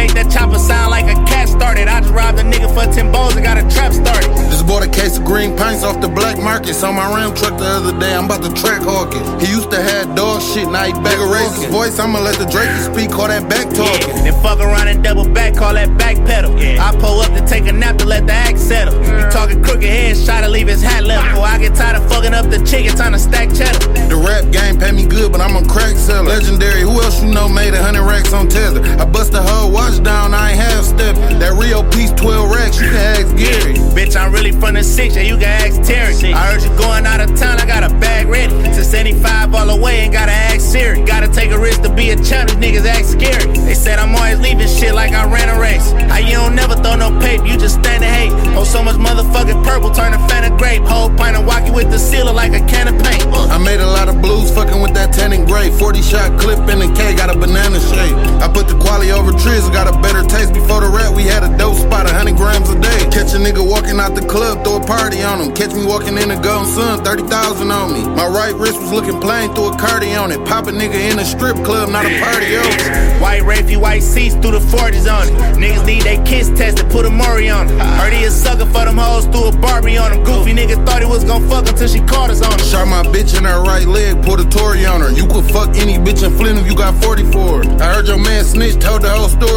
make that chopper sound like a cat started. I just robbed a nigga for 10 balls and got a trap started. Just bought a case of green pints off the black market. Saw my Ram truck the other day, I'm about to track hawk it. He used to have dog shit, now he back raise his voice, I'ma let the Drake speak, call that back talking. Then fuck around and double back, call that back pedal. I pull up to take a nap to let the act settle. He talking crooked head, shot to leave his hat left. Before I get tired of fucking up the chicken, time to stack cheddar. The rap game pay me good, but I'm a crack seller. Legendary, who else you know made 100 racks on Tether? I bust the whole watch down, I ain't half stepping. That Rio piece, 12 racks, you can ask Gary. Bitch, I'm really from the 6, yeah, you can ask Terry. I heard you going out of town, I got a bag ready. To 75 all the way, ain't gotta ask Siri. Gotta take a risk to be a champ, these niggas act scary. They said I'm always leaving shit like I ran a race. How you don't never throw no paper, you just stand and hate. Hold so much motherfucking purple, turn a fan of grape. Whole pint of walkie with the sealer like a can of paint. I made a lot of blues fucking with that tanning gray. 40 shot clip in the K, got a banana shape. I put the quality over trees, got a better taste. Before the rap, we had a dope spot, 100 grams a day. Catch a nigga walking out the club, throw a party on him. Catch me walking in the Golden Sun, 30,000 on me. My right wrist was looking plain, threw a cardi on it. Pop a nigga in a strip club, not a party, yo. White Rafey, white seats, threw the 40s on it. Niggas need they kiss tested, put a Maury on it. Heard he a sucker for them hoes, threw a Barbie on him. Goofy nigga thought he was gon' fuck until she caught us on him. Shot my bitch in her right leg, put a Tory on her. You could fuck any bitch in Flint if you got 40 for her. I heard your man snitch, told the whole story.